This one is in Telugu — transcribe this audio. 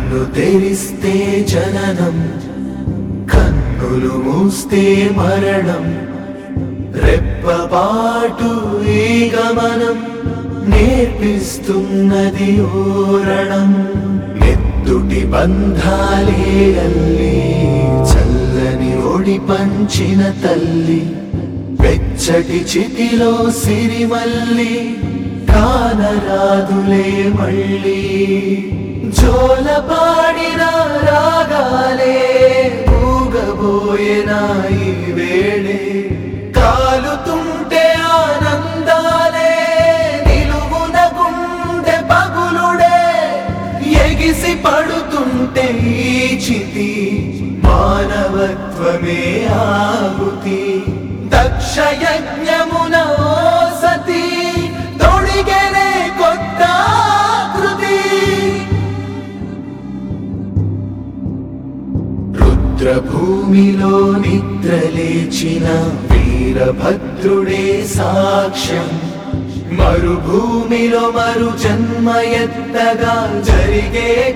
కన్ను తెరిస్తే జననం, కన్నులు మూస్తే మరణం. రెప్పపాటు ఈ గమనం నేర్పిస్తున్నది ఓరణం. నెత్తుటి బంధాలే అల్లి చల్లని ఒడి పంచిన తల్లి. వెచ్చటి చితిలో సిరిమల్లి కానరాదులే మళ్ళీ. జోలపాడిన రాగాలే ఊగబోయేనా ఈ వేళే. కాలుతుంటే ఆనందాలే నిలువున గుండె పగులుడే. ఎగిసి పడుతుంటే ఈ చితి మానవత్వమే ఆహుతి. దక్ష యజ్ఞమున ఓ సతి తొడిగెనే కొత్త కృతి. రుద్రభూమిలో నిద్రలేచిన వీరభద్రుడే సాక్ష్యం. మరుభూమిలో మరు జన్మ ఎత్తగా జరిగే